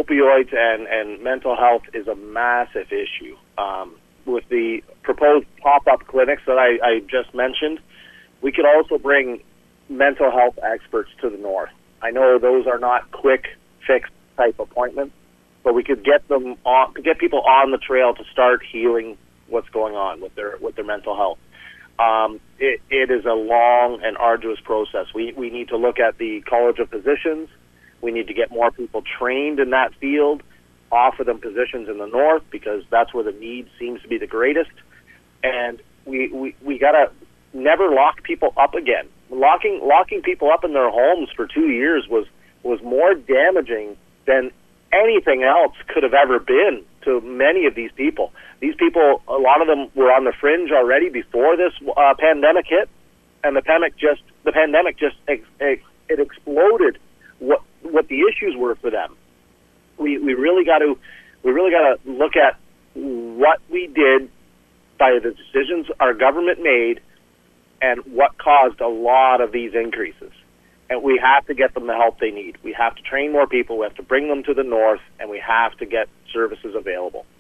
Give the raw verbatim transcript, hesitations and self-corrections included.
opioids and, and mental health is a massive issue. Um, with the proposed pop-up clinics that I, I just mentioned, we could also bring mental health experts to the north. I know those are not quick fix type appointments, but we could get them on, get people on the trail to start healing what's going on with their with their mental health. Um, it, it is a long and arduous process. We we need to look at the College of Physicians. We need to get more people trained in that field, offer them positions in the north because that's where the need seems to be the greatest. And we we, we got to never lock people up again. Locking locking people up in their homes for two years was was more damaging than anything else could have ever been to many of these people. These people, a lot of them were on the fringe already before this uh, pandemic hit, and the pandemic just the pandemic just ex- ex- it exploded what what the issues were for them. We we really got to we really got to look at what we did by the decisions our government made and what caused a lot of these increases. And we have to get them the help they need. We have to train more people. We have to bring them to the north, and we have to get services available.